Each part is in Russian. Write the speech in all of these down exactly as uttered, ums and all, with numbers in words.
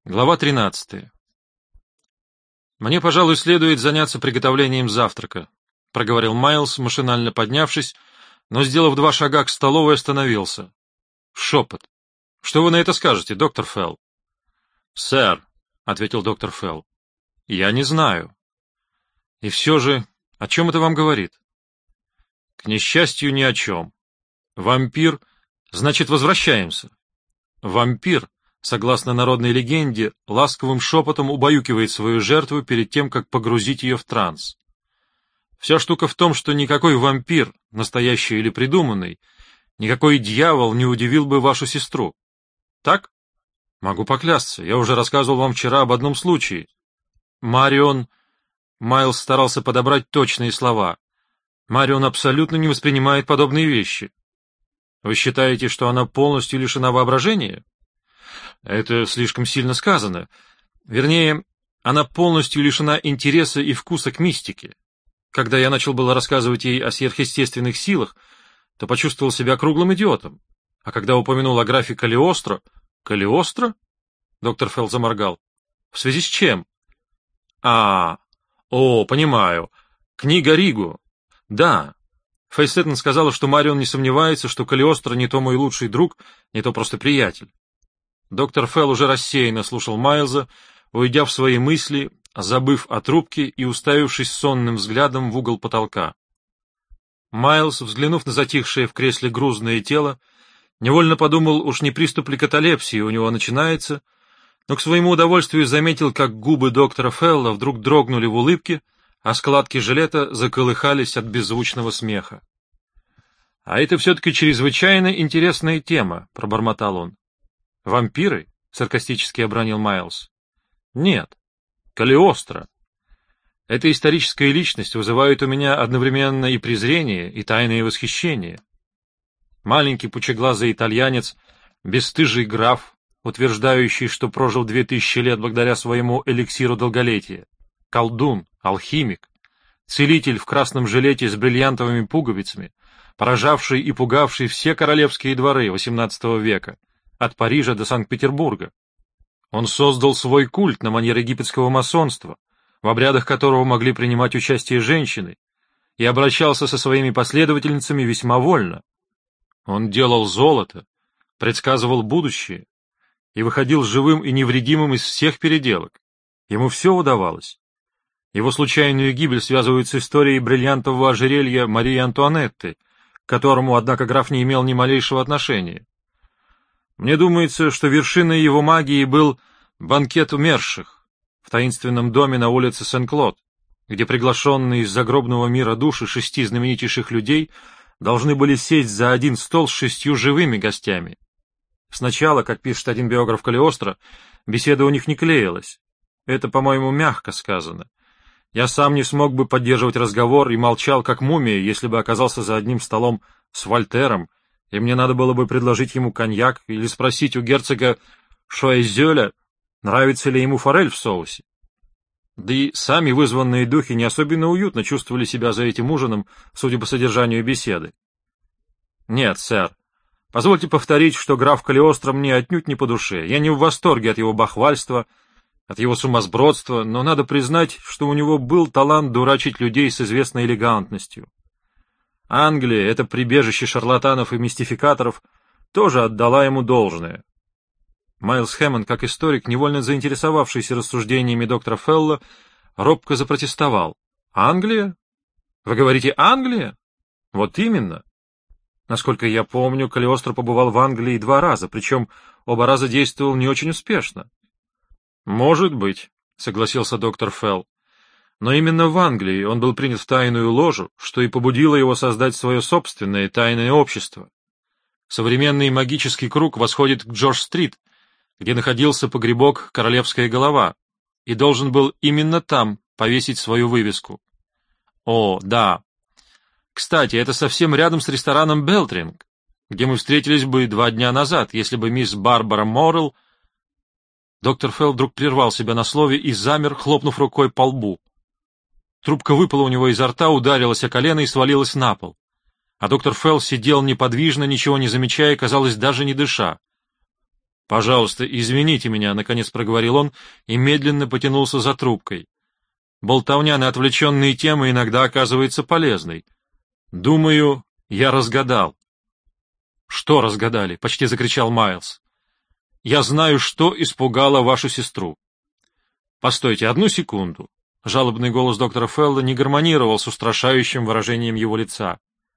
Глава тринадцатая. «Мне, пожалуй, следует заняться приготовлением завтрака», — проговорил Майлз, машинально поднявшись, но, сделав два шага к столовой, остановился. Шепот. «Что вы на это скажете, доктор Фелл?» «Сэр», — ответил доктор Фелл, — «я не знаю». «И все же, о чем это вам говорит?» «К несчастью, ни о чем. Вампир, значит, возвращаемся. Вампир, согласно народной легенде, ласковым шепотом убаюкивает свою жертву перед тем, как погрузить ее в транс. Вся штука в том, что никакой вампир, настоящий или придуманный, никакой дьявол не удивил бы вашу сестру. Так? Могу поклясться, я уже рассказывал вам вчера об одном случае. Марион... Майлз старался подобрать точные слова. Марион абсолютно не воспринимает подобные вещи. Вы считаете, что она полностью лишена воображения? Это слишком сильно сказано. Вернее, она полностью лишена интереса и вкуса к мистике. Когда я начал было рассказывать ей о сверхъестественных силах, то почувствовал себя круглым идиотом. А когда упомянул о графе Калиостро... Калиостро? Доктор Фелл заморгал. В связи с чем? А, о, понимаю. Книга Ригу. Да. Фейсеттон сказала, что Марион не сомневается, что Калиостро не то мой лучший друг, не то просто приятель. Доктор Фелл уже рассеянно слушал Майлза, уйдя в свои мысли, забыв о трубке и уставившись сонным взглядом в угол потолка. Майлз, взглянув на затихшее в кресле грузное тело, невольно подумал, уж не приступ ли каталепсии у него начинается, но к своему удовольствию заметил, как губы доктора Фелла вдруг дрогнули в улыбке, а складки жилета заколыхались от беззвучного смеха. — А это все-таки чрезвычайно интересная тема, — пробормотал он. — Вампиры? — саркастически обронил Майлз. — Нет. Калиостро. Эта историческая личность вызывает у меня одновременно и презрение, и тайное восхищение. Маленький пучеглазый итальянец, бесстыжий граф, утверждающий, что прожил две тысячи лет благодаря своему эликсиру долголетия, колдун, алхимик, целитель в красном жилете с бриллиантовыми пуговицами, поражавший и пугавший все королевские дворы восемнадцатого века, от Парижа до Санкт-Петербурга. Он создал свой культ на манер египетского масонства, в обрядах которого могли принимать участие женщины, и обращался со своими последовательницами весьма вольно. Он делал золото, предсказывал будущее и выходил живым и невредимым из всех переделок. Ему все удавалось. Его случайную гибель связывают с историей бриллиантового ожерелья Марии Антуанетты, к которому, однако, граф не имел ни малейшего отношения. Мне думается, что вершиной его магии был банкет умерших в таинственном доме на улице Сен-Клод, где приглашенные из загробного мира души шести знаменитейших людей должны были сесть за один стол с шестью живыми гостями. Сначала, как пишет один биограф Калиостро, беседа у них не клеилась. Это, по-моему, мягко сказано. Я сам не смог бы поддерживать разговор и молчал, как мумия, если бы оказался за одним столом с Вольтером, и мне надо было бы предложить ему коньяк или спросить у герцога Шоэзёля, нравится ли ему форель в соусе. Да и сами вызванные духи не особенно уютно чувствовали себя за этим ужином, судя по содержанию беседы. Нет, сэр, позвольте повторить, что граф Калиостро мне отнюдь не по душе. Я не в восторге от его бахвальства, от его сумасбродства, но надо признать, что у него был талант дурачить людей с известной элегантностью. Англия, это прибежище шарлатанов и мистификаторов, тоже отдала ему должное. Майлз Хэммонд, как историк, невольно заинтересовавшийся рассуждениями доктора Фелла, робко запротестовал. «Англия? Вы говорите, Англия? Вот именно. Насколько я помню, Калиостро побывал в Англии два раза, причем оба раза действовал не очень успешно». «Может быть», — согласился доктор Фелл. «Но именно в Англии он был принят в тайную ложу, что и побудило его создать свое собственное тайное общество. Современный магический круг восходит к Джордж-стрит, где находился погребок «Королевская голова», и должен был именно там повесить свою вывеску. О, да. Кстати, это совсем рядом с рестораном «Белтринг», где мы встретились бы два дня назад, если бы мисс Барбара Моррелл... Доктор Фелл вдруг прервал себя на слове и замер, хлопнув рукой по лбу. Трубка выпала у него изо рта, ударилась о колено и свалилась на пол. А доктор Фелл сидел неподвижно, ничего не замечая, казалось, даже не дыша. — Пожалуйста, извините меня, — наконец проговорил он и медленно потянулся за трубкой. Болтовня на отвлеченные темы иногда оказывается полезной. Думаю, я разгадал. — Что разгадали? — почти закричал Майлз. — Я знаю, что испугало вашу сестру. — Постойте, одну секунду. Жалобный голос доктора Фелла не гармонировал с устрашающим выражением его лица.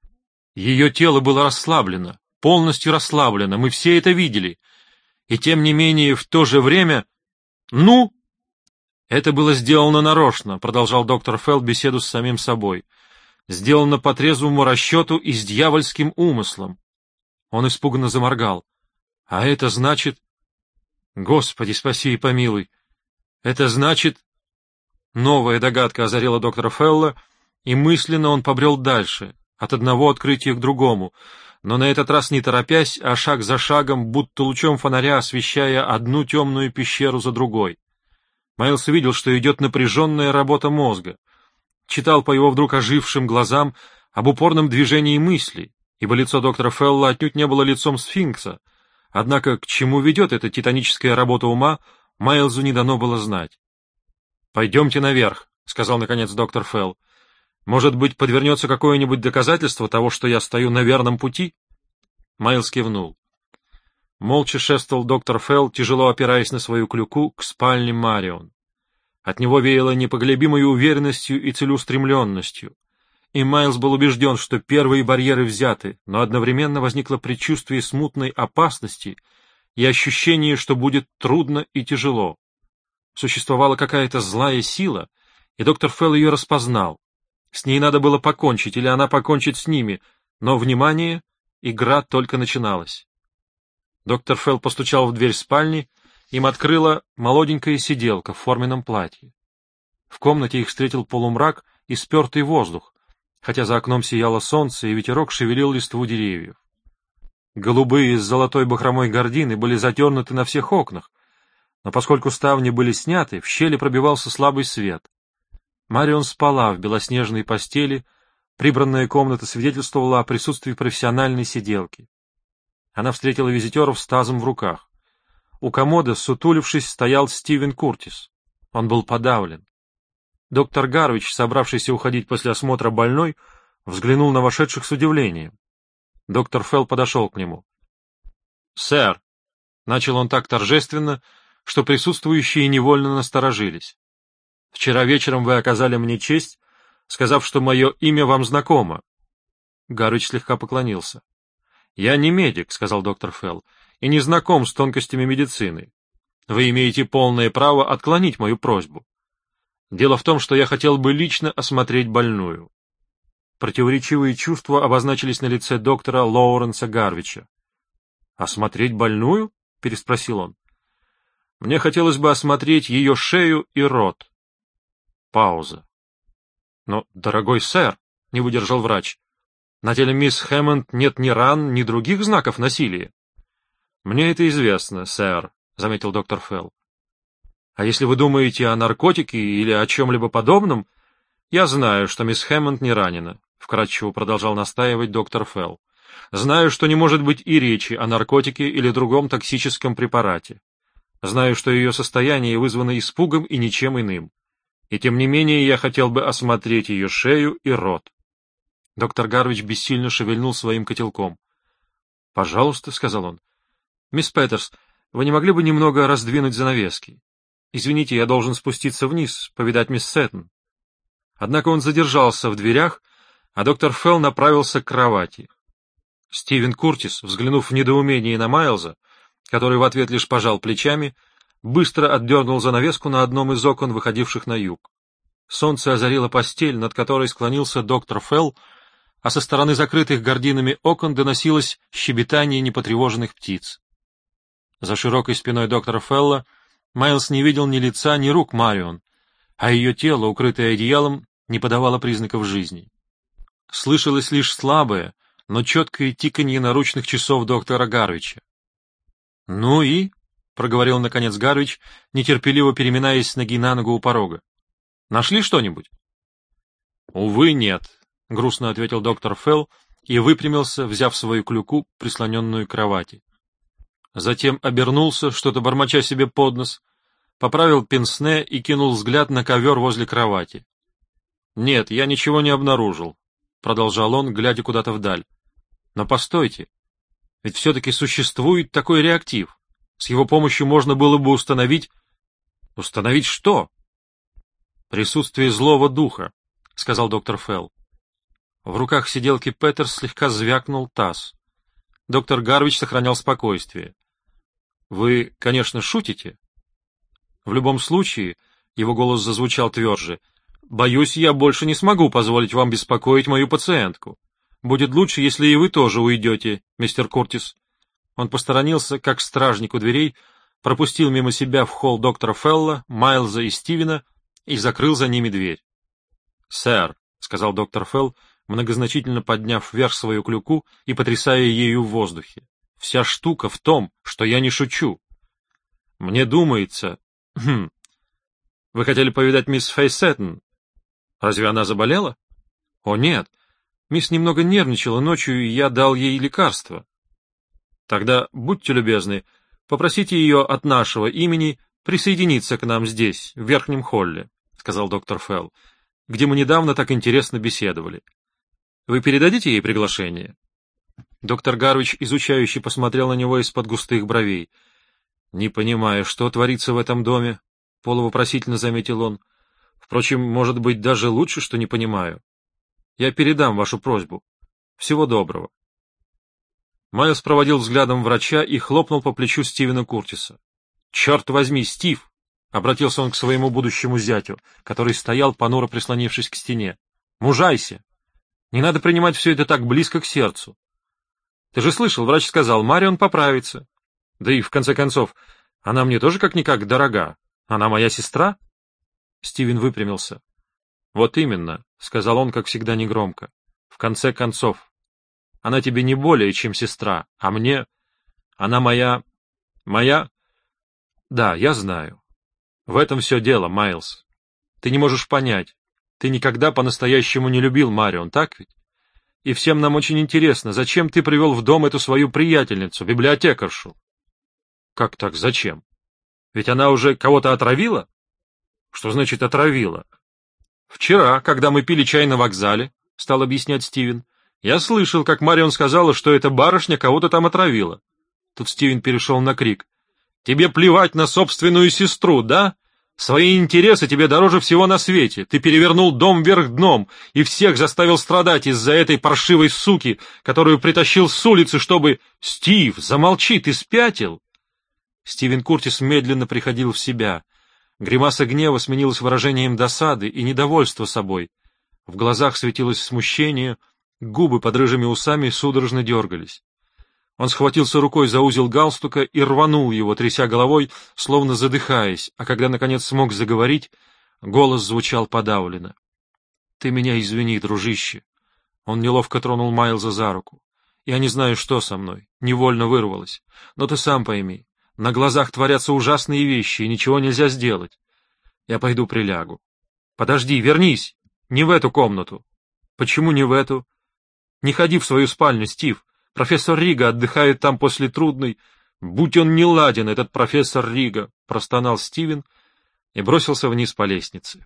Ее тело было расслаблено, полностью расслаблено, мы все это видели. И тем не менее, в то же время... Ну? Это было сделано нарочно, продолжал доктор Фелл беседу с самим собой. Сделано по трезвому расчету и с дьявольским умыслом. Он испуганно заморгал. А это значит... Господи, спаси и помилуй. Это значит... Новая догадка озарила доктора Фелла, и мысленно он побрел дальше, от одного открытия к другому, но на этот раз не торопясь, а шаг за шагом, будто лучом фонаря освещая одну темную пещеру за другой. Майлз видел, что идет напряженная работа мозга. Читал по его вдруг ожившим глазам об упорном движении мысли, ибо лицо доктора Фелла отнюдь не было лицом сфинкса, однако к чему ведет эта титаническая работа ума, Майлзу не дано было знать. — Пойдемте наверх, — сказал наконец доктор Фелл. — Может быть, подвернется какое-нибудь доказательство того, что я стою на верном пути? Майлз кивнул. Молча шествовал доктор Фелл, тяжело опираясь на свою клюку, к спальне Марион. От него веяло непоколебимой уверенностью и целеустремленностью, и Майлз был убежден, что первые барьеры взяты, но одновременно возникло предчувствие смутной опасности и ощущение, что будет трудно и тяжело. Существовала какая-то злая сила, и доктор Фелл ее распознал. С ней надо было покончить, или она покончит с ними, но, внимание, игра только начиналась. Доктор Фелл постучал в дверь спальни, им открыла молоденькая сиделка в форменном платье. В комнате их встретил полумрак и спертый воздух, хотя за окном сияло солнце, и ветерок шевелил листву деревьев. Голубые с золотой бахромой гардины были затернуты на всех окнах, но поскольку ставни были сняты, в щели пробивался слабый свет. Марион спала в белоснежной постели, прибранная комната свидетельствовала о присутствии профессиональной сиделки. Она встретила визитеров с тазом в руках. У комода, сутулившись, стоял Стивен Куртис. Он был подавлен. Доктор Гарвич, собравшийся уходить после осмотра больной, взглянул на вошедших с удивлением. Доктор Фелл подошел к нему. — Сэр, — начал он так торжественно, что присутствующие невольно насторожились. — Вчера вечером вы оказали мне честь, сказав, что мое имя вам знакомо. Гарвич слегка поклонился. — Я не медик, — сказал доктор Фелл, — и не знаком с тонкостями медицины. Вы имеете полное право отклонить мою просьбу. Дело в том, что я хотел бы лично осмотреть больную. Противоречивые чувства обозначились на лице доктора Лоуренса Гарвича. — Осмотреть больную? — переспросил он. — Мне хотелось бы осмотреть ее шею и рот. Пауза. — Но, дорогой сэр, — не выдержал врач, — на теле мисс Хэммонд нет ни ран, ни других знаков насилия. — Мне это известно, сэр, — заметил доктор Фелл. — А если вы думаете о наркотике или о чем-либо подобном, я знаю, что мисс Хэммонд не ранена, — вкратчиво продолжал настаивать доктор Фелл. — Знаю, что не может быть и речи о наркотике или другом токсическом препарате. Знаю, что ее состояние вызвано испугом и ничем иным. И тем не менее я хотел бы осмотреть ее шею и рот. Доктор Гарвич бессильно шевельнул своим котелком. — Пожалуйста, — сказал он. — Мисс Петерс, вы не могли бы немного раздвинуть занавески? Извините, я должен спуститься вниз, повидать мисс Сэттон. Однако он задержался в дверях, а доктор Фелл направился к кровати. Стивен Куртис, взглянув в недоумении на Майлза, который в ответ лишь пожал плечами, быстро отдернул занавеску на одном из окон, выходивших на юг. Солнце озарило постель, над которой склонился доктор Фелл, а со стороны закрытых гардинами окон доносилось щебетание непотревоженных птиц. За широкой спиной доктора Фелла Майлз не видел ни лица, ни рук Марион, а ее тело, укрытое одеялом, не подавало признаков жизни. Слышалось лишь слабое, но четкое тиканье наручных часов доктора Гарвича. — Ну и? — проговорил наконец Гарвич, нетерпеливо переминаясь с ноги на ногу у порога. — Нашли что-нибудь? — Увы, нет, — грустно ответил доктор Фелл и выпрямился, взяв свою клюку, прислоненную к кровати. Затем обернулся, что-то бормоча себе под нос, поправил пенсне и кинул взгляд на ковер возле кровати. — Нет, я ничего не обнаружил, — продолжал он, глядя куда-то вдаль. — Но постойте, ведь все-таки существует такой реактив. С его помощью можно было бы установить... Установить что? — Присутствие злого духа, — сказал доктор Фелл. В руках сиделки Петерс слегка звякнул таз. Доктор Гарвич сохранял спокойствие. — Вы, конечно, шутите? В любом случае, его голос зазвучал тверже, — боюсь, я больше не смогу позволить вам беспокоить мою пациентку. Будет лучше, если и вы тоже уйдете, мистер Куртис. Он посторонился, как стражник у дверей, пропустил мимо себя в холл доктора Фелла, Майлза и Стивена и закрыл за ними дверь. — Сэр, — сказал доктор Фелл, многозначительно подняв вверх свою клюку и потрясая ею в воздухе, — вся штука в том, что я не шучу. Мне думается... Хм. Вы хотели повидать мисс Фейсеттон? Разве она заболела? О, нет. Мисс немного нервничала ночью, и я дал ей лекарство. Тогда, будьте любезны, попросите ее от нашего имени присоединиться к нам здесь, в верхнем холле, — сказал доктор Фелл, — где мы недавно так интересно беседовали. Вы передадите ей приглашение? Доктор Гарвич изучающе посмотрел на него из-под густых бровей. — Не понимаю, что творится в этом доме, — полувопросительно заметил он. — Впрочем, может быть, даже лучше, что не понимаю. Я передам вашу просьбу. Всего доброго. Майлз проводил взглядом врача и хлопнул по плечу Стивена Куртиса. — Черт возьми, Стив! — обратился он к своему будущему зятю, который стоял, понуро прислонившись к стене. — Мужайся! Не надо принимать все это так близко к сердцу. Ты же слышал, врач сказал, Марион поправится. Да и, в конце концов, она мне тоже как-никак дорога. Она моя сестра? Стивен выпрямился. — Вот именно, — сказал он, как всегда, негромко. — В конце концов. Она тебе не более, чем сестра, а мне... Она моя... Моя... Да, я знаю. В этом все дело, Майлз. Ты не можешь понять. Ты никогда по-настоящему не любил Марион, так ведь? И всем нам очень интересно, зачем ты привел в дом эту свою приятельницу, библиотекаршу? Как так, зачем? Ведь она уже кого-то отравила? Что значит отравила? Вчера, когда мы пили чай на вокзале, — стал объяснять Стивен, — я слышал, как Марион сказала, что эта барышня кого-то там отравила. Тут Стивен перешел на крик. — Тебе плевать на собственную сестру, да? Свои интересы тебе дороже всего на свете. Ты перевернул дом вверх дном и всех заставил страдать из-за этой паршивой суки, которую притащил с улицы, чтобы... Стив, замолчи, ты спятил? Стивен Куртис медленно приходил в себя. Гримаса гнева сменилась выражением досады и недовольства собой. В глазах светилось смущение, губы под рыжими усами судорожно дергались. Он схватился рукой за узел галстука и рванул его, тряся головой, словно задыхаясь, а когда, наконец, смог заговорить, голос звучал подавленно. — Ты меня извини, дружище. Он неловко тронул Майлза за руку. — Я не знаю, что со мной. Невольно вырвалось. Но ты сам пойми. На глазах творятся ужасные вещи, и ничего нельзя сделать. Я пойду прилягу. — Подожди, вернись! Не в эту комнату. — Почему не в эту? — Не ходи в свою спальню, Стив. Профессор Рига отдыхает там после трудной... Будь он неладен, этот профессор Рига! — простонал Стивен и бросился вниз по лестнице.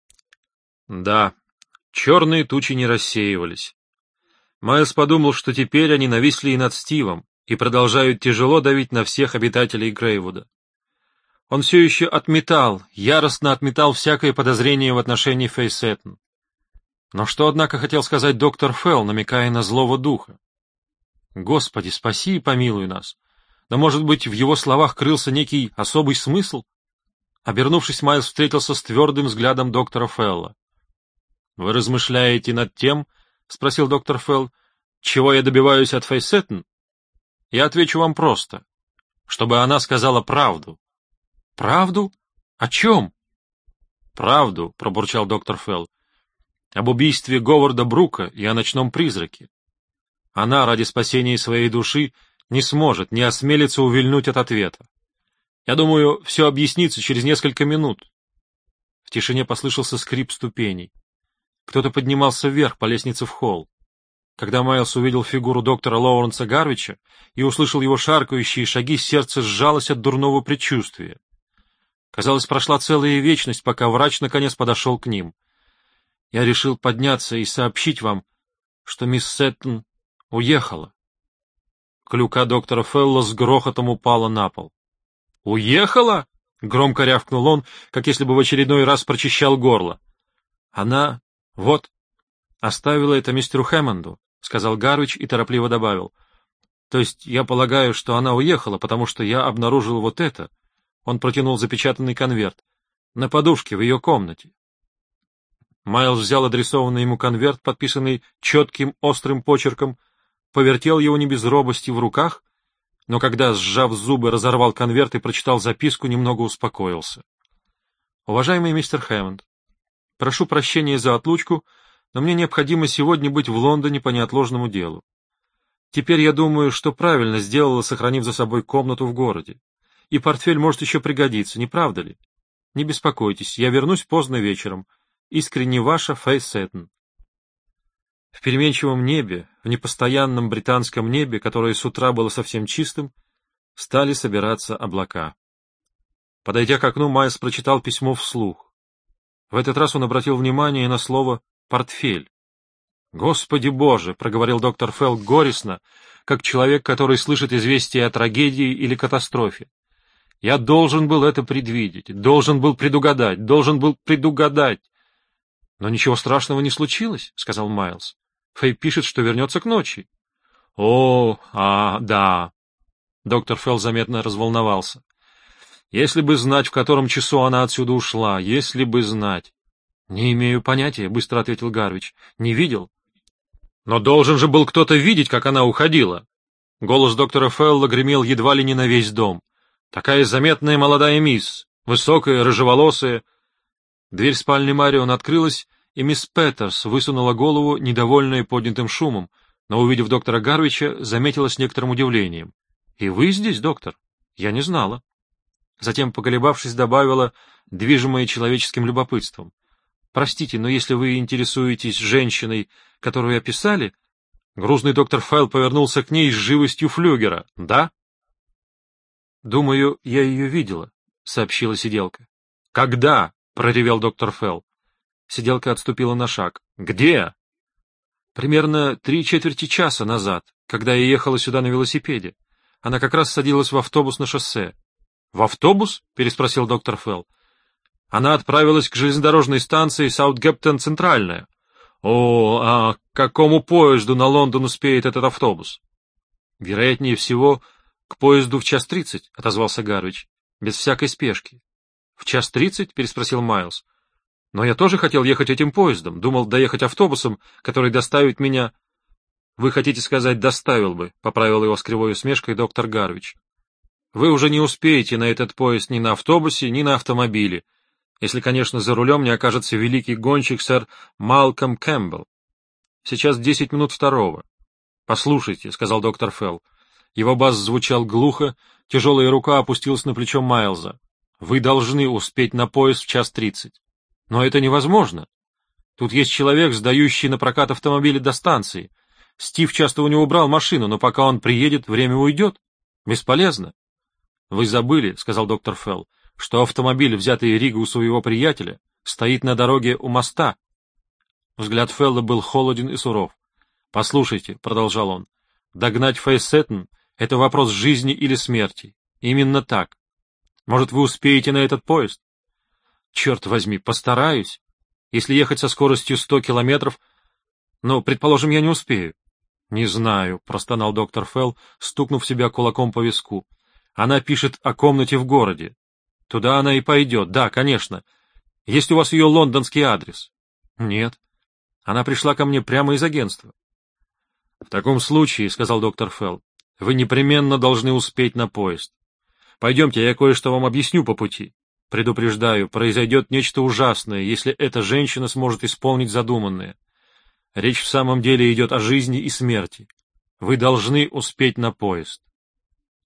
Да, черные тучи не рассеивались. Майлз подумал, что теперь они нависли и над Стивом и продолжают тяжело давить на всех обитателей Грейвуда. Он все еще отметал, яростно отметал всякое подозрение в отношении Фейсеттон. Но что, однако, хотел сказать доктор Фелл, намекая на злого духа? Господи, спаси и помилуй нас! Но, может быть, в его словах крылся некий особый смысл? Обернувшись, Майлз встретился с твердым взглядом доктора Фелла. — Вы размышляете над тем, — спросил доктор Фелл, — чего я добиваюсь от Фейсеттон? Я отвечу вам просто. Чтобы она сказала правду. — Правду? О чем? — Правду, — пробурчал доктор Фелл, — об убийстве Говарда Брука и о ночном призраке. Она ради спасения своей души не сможет, не осмелится увильнуть от ответа. Я думаю, все объяснится через несколько минут. В тишине послышался скрип ступеней. Кто-то поднимался вверх по лестнице в холл. Когда Майлз увидел фигуру доктора Лоуренса Гарвича и услышал его шаркающие шаги, сердце сжалось от дурного предчувствия. Казалось, прошла целая вечность, пока врач наконец подошел к ним. Я решил подняться и сообщить вам, что мисс Сэттон уехала. Клюка доктора Фелла с грохотом упала на пол. — Уехала? — громко рявкнул он, как если бы в очередной раз прочищал горло. — Она... вот... оставила это мистеру Хэммонду, — сказал Гарвич и торопливо добавил. — То есть я полагаю, что она уехала, потому что я обнаружил вот это. Он протянул запечатанный конверт. На подушке в ее комнате. Майлз взял адресованный ему конверт, подписанный четким острым почерком, повертел его не без робости в руках, но когда, сжав зубы, разорвал конверт и прочитал записку, немного успокоился. «Уважаемый мистер Хэммонд, прошу прощения за отлучку, но мне необходимо сегодня быть в Лондоне по неотложному делу. Теперь я думаю, что правильно сделала, сохранив за собой комнату в городе. И портфель может еще пригодиться, не правда ли? Не беспокойтесь, я вернусь поздно вечером. Искренне ваша Фэй Сэттон». В переменчивом небе, в непостоянном британском небе, которое с утра было совсем чистым, стали собираться облака. Подойдя к окну, Майлз прочитал письмо вслух. В этот раз он обратил внимание на слово «портфель». «Господи Боже!» — проговорил доктор Фелл горестно, как человек, который слышит известие о трагедии или катастрофе. «Я должен был это предвидеть, должен был предугадать, должен был предугадать». «Но ничего страшного не случилось», — сказал Майлз. «Фэй пишет, что вернется к ночи». «О, а, да». Доктор Фелл заметно разволновался. «Если бы знать, в котором часу она отсюда ушла, если бы знать». «Не имею понятия», — быстро ответил Гарвич. «Не видел». «Но должен же был кто-то видеть, как она уходила». Голос доктора Фелла гремел едва ли не на весь дом. «Такая заметная молодая мисс, высокая, рыжеволосая». Дверь спальни Марион открылась, и мисс Петерс высунула голову, недовольная поднятым шумом, но, увидев доктора Гарвича, заметила с некоторым удивлением. — И вы здесь, доктор? Я не знала. Затем, поколебавшись, добавила, движимая человеческим любопытством. — Простите, но если вы интересуетесь женщиной, которую описали... Грузный доктор Фелл повернулся к ней с живостью флюгера. — Да? — Думаю, я ее видела, — сообщила сиделка. — Когда? — проревел доктор Фелл. Сиделка отступила на шаг. — Где? — Примерно три четверти часа назад, когда я ехала сюда на велосипеде. Она как раз садилась в автобус на шоссе. — В автобус? — переспросил доктор Фелл. — Она отправилась к железнодорожной станции Саутгемптон-Центральная. — О, а к какому поезду на Лондон успеет этот автобус? — Вероятнее всего, к поезду в час тридцать, — отозвался Гарвич, — без всякой спешки. — В час тридцать? — переспросил Майлз. — Но я тоже хотел ехать этим поездом, думал доехать автобусом, который доставит меня... — Вы хотите сказать, доставил бы, — поправил его с кривой усмешкой доктор Гарвич. — Вы уже не успеете на этот поезд ни на автобусе, ни на автомобиле, если, конечно, за рулем не окажется великий гонщик сэр Малком Кэмпбелл. Сейчас десять минут второго. — Послушайте, — сказал доктор Фелл. Его бас звучал глухо, тяжелая рука опустилась на плечо Майлза. — Вы должны успеть на поезд в час тридцать. Но это невозможно. Тут есть человек, сдающий на прокат автомобили до станции. Стив часто у него брал машину, но пока он приедет, время уйдет. Бесполезно. — Вы забыли, — сказал доктор Фелл, — что автомобиль, взятый Рига у своего приятеля, стоит на дороге у моста. Взгляд Фелла был холоден и суров. — Послушайте, — продолжал он, — догнать Фэй Сэттон — это вопрос жизни или смерти. Именно так. Может, вы успеете на этот поезд? Черт возьми, постараюсь. Если ехать со скоростью сто километров... Но, предположим, я не успею. — Не знаю, — простонал доктор Фелл, стукнув себя кулаком по виску. — Она пишет о комнате в городе. Туда она и пойдет, да, конечно. Есть у вас ее лондонский адрес? — Нет. Она пришла ко мне прямо из агентства. — В таком случае, — сказал доктор Фелл, — вы непременно должны успеть на поезд. Пойдемте, я кое-что вам объясню по пути. Предупреждаю, произойдет нечто ужасное, если эта женщина сможет исполнить задуманное. Речь в самом деле идет о жизни и смерти. Вы должны успеть на поезд.